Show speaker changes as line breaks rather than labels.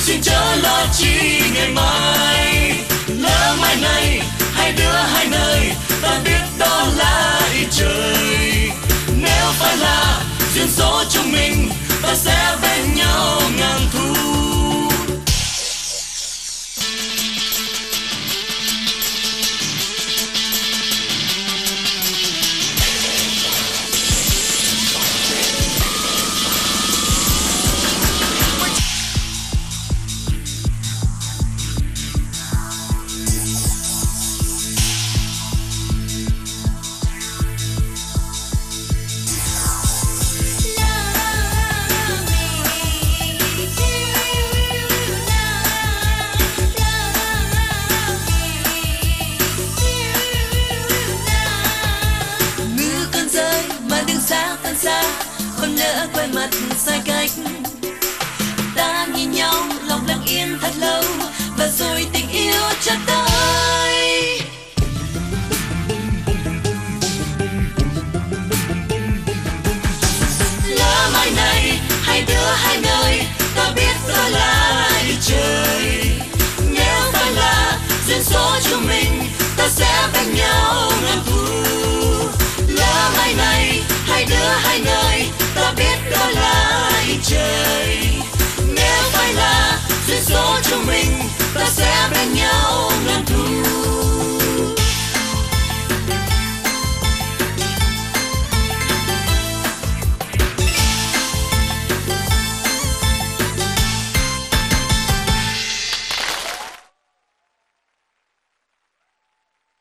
xin chớ lo chi ngày mai. Lỡ mai này hai đứa hai nơi, ta biết đó là ý trời. Nếu phải là duyên số chúng mình, ta sẽ bên nhau ngàn thu.
Không nỡ quay mặt xa cách, ta nhìn nhau lòng lặng yên thật lâu, và rồi tình yêu chợt tới. Lỡ mai này hai đứa hai nơi, ta biết đó là ý trời. Nếu phải là duyên số chúng mình, ta sẽ bên nhau ngàn thu. Lỡ mai này hai đứa hai nơi, ta biết đó là ý trời. Nếu phải là duyên số chúng mình, ta sẽ bên nhau